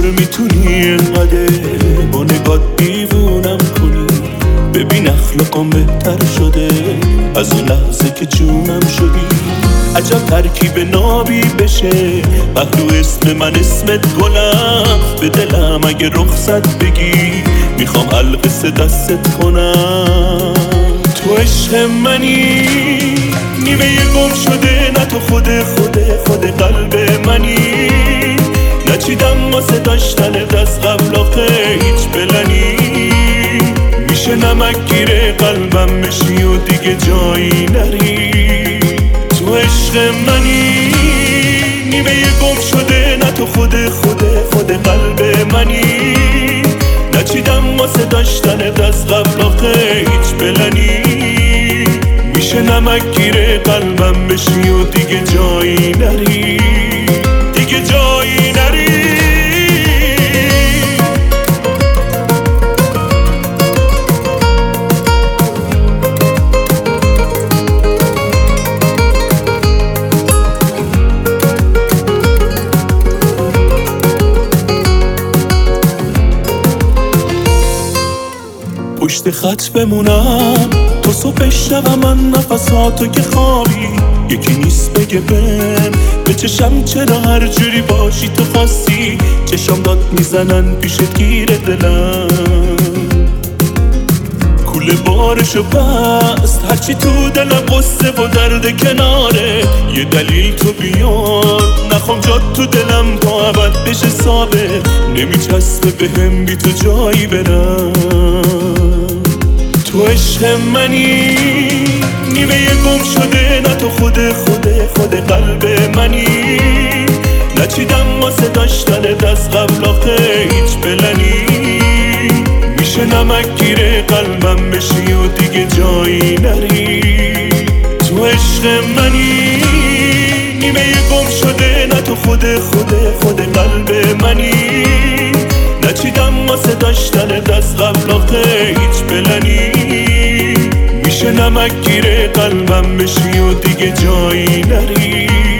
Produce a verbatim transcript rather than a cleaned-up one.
چطور میتونی اینقدر با نگات دیوونم کنی؟ ببین اخلاقم بهتر شده از اون لحظه که جونم شدی. عجب ترکیب نابی بشه پهلو اسم من اسمت گلم. به دلم اگه رخصت بگی میخوام القص دستت کنم. تو عشق منی، نیمه گم شده، نه تو خود خود خود قلب منی. نچیدم واسه داشتنت از قبل آخه هیچ پلنی. میشه نمک گیره قلبم بشی و دیگه جایی نری. تو عشق منی، نیمه گم شده، نه تو خود خود خود قلب منی. نچیدم واسه داشتنت از قبل آخه هیچ پلنی. میشه نمک گیره قلبم بشی و دیگه جایی نری، دیگه جایی نری. پشت خط بمونم تو صبح شب من نفساتو که خوابی. یکی نیست بگه بهم به چشم چرا هر جوری باشی تو خاصی. چشم داد میزنن پیشت گیره دلم، کوله بارشو بست هرچی تو دلم قصه و درد کناره. یه دلیل تو بیار نخوام جات تو دلم تا ابد بشه ثابت. نمیچسبه بهم بی تو جایی برم. تو عشق منی، نیمه گم شده، نه تو خود خود خود قلب منی. نچیدم واسه داشتنت از قبل آخه هیچ پلنی. میشه نمک گیره قلبم بشی و دیگه جایی نری. تو عشق منی، نیمه گم شده، نه تو خود خود خود قلب منی. نچیدم واسه داشتنت از قبل آخه هیچ پلنی. میشه نمک گیره قلبم بشی و دیگه جایی نری.